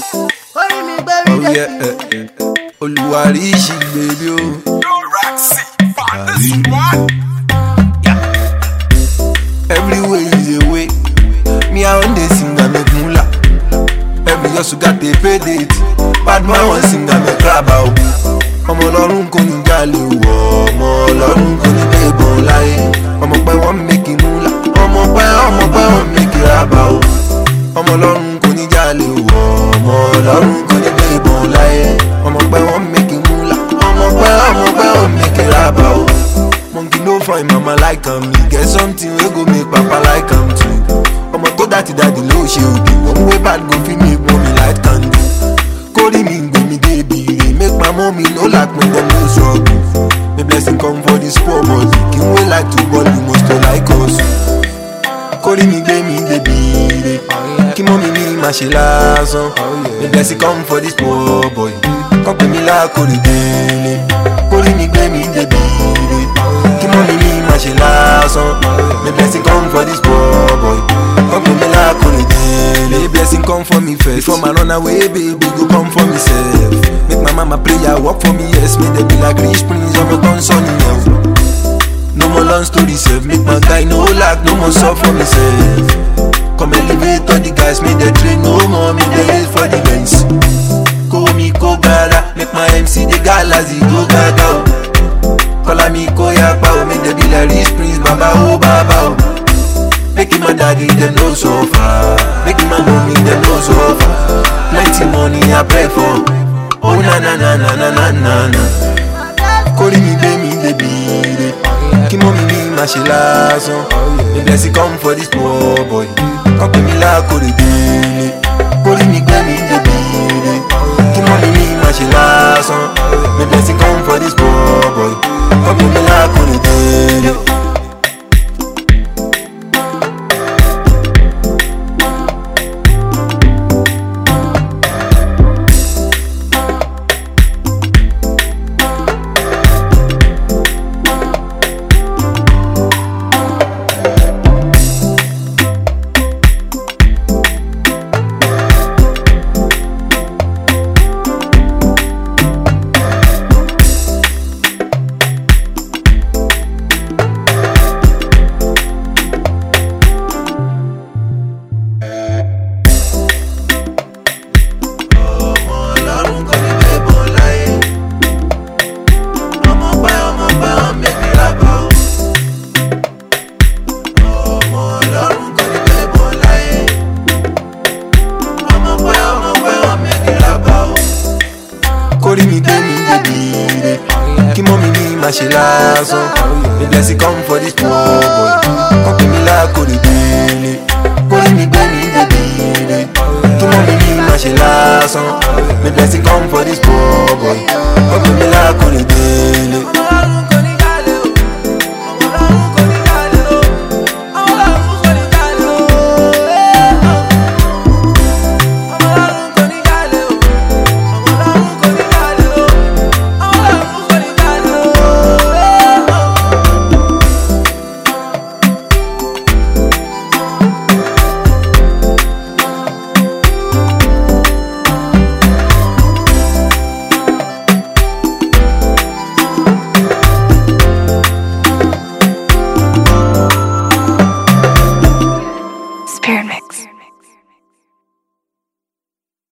Oh yeah, Oluwarishi baby oh. Everywhere is a way. Me I want to sing and make moolah. Every hustle got a pay date. Bad man want sing and make crab out. Ọmọ Ọlọ́run kò ní jalè wọ̀, ọmọ Ọlọ́run kò ní gbé ìbọn láyé. Ọmọ pẹ́ wọ́n make moolah, ọmọ pẹ́ wọ́n make raba o. Ọmọ Ọlọ́run kò ní jalè wọ̀, ọmọ Ọlọ́run kò ní gbé ìbọn láyé. Ọmọ pẹ́ wọ́n make moolah, ọmọ pẹ́ wọ́n make raba o. Monkey no find mama like am, me get something wey go make papa like am too. Ọmọ tó dàtí dàdí ló ṣe òdì, òun wey bad go fit make mommy light candle. Kórìí mi gbé mi débi rè, make my mommy no lack me dem no struggle. May blessing come for this poor boy, kí n wey like to ball you must to like us. Kórìí mi gbé mi débi rè, kí mommy mi má ṣe lásán. May blessing come for this poor boy, kọ́ pè mí lákòrè délé. Kórìí mi gbé mi débi rè, kí mommy mi má ṣe lásán. May blessing come for this poor boy, kọ́ pè mí lákòrè délé. May blessing come for me first, before my run away baby go come for me sef. Make my mama prayer work for me, yes. Make them be like rich prince of a gun sunny now. No more long story sef, make my guy no lack, no more suffer for myself. Come elevate all the guys, make the train no more, make the race for the Benz. Call me Kogala, make my MC the galas, he go gaga. Call me Koyapa, make them be like rich prince, baba oh baba oh. Making my daddy them no so far, making my mommy them no so far. Plenty money I pray for. Oh na na na na na na na na. Kórìí mi gbé mi débi rè, kí mommy mi má ṣe lásán. May blessing come for this poor boy, kọ́ pè mí lákòrè délé. Kórìí mi gbé mi débi rè, kí mommy mi má ṣe lásán. May blessing come for this poor boy, kọ́ pè mí lákòrè délé. Kórìí mi gbé mi débi rè, kí mommy mi má ṣe lásán. May blessing come for this poor boy, kọ́ pè mí lákòrè délé. Kórìí mi gbé mi débi rè, kí mommy mi má ṣe lásán. May blessing come for this poor boy, kọ́ pè mí lákòrè délé.